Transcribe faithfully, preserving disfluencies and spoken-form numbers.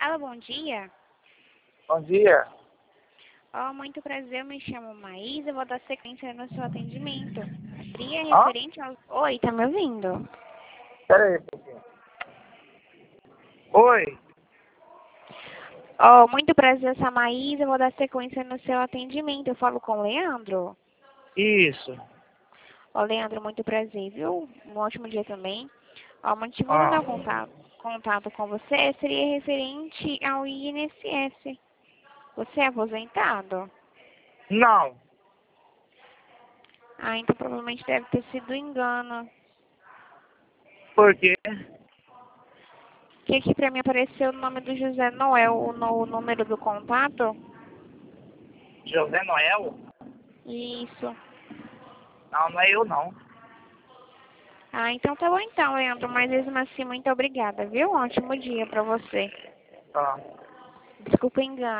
Alô, bom dia. Bom dia. Oh, muito prazer, eu me chamo Maísa, eu vou dar sequência no seu atendimento. Seria Hã? referente ao... Oi, tá me ouvindo? Pera aí, um pouquinho. Oi. Oh, muito prazer, eu sou a Maísa, eu vou dar sequência no seu atendimento. Eu falo com o Leandro? Isso. Ô, Leandro, muito prazer, viu? Um ótimo dia também. Ó, o motivo do Ah. meu contato, contato com você seria referente ao I N S S. Você é aposentado? Não. Ah, então provavelmente deve ter sido engano. Por quê? Que aqui pra mim apareceu o nome do José Noel, o, no, o número do contato. José Noel? Isso. Não, não é eu não. Ah, então tá bom então, Leandro. Mas mesmo assim, muito obrigada, viu? Um ótimo dia pra você. Tá. Desculpa o engano.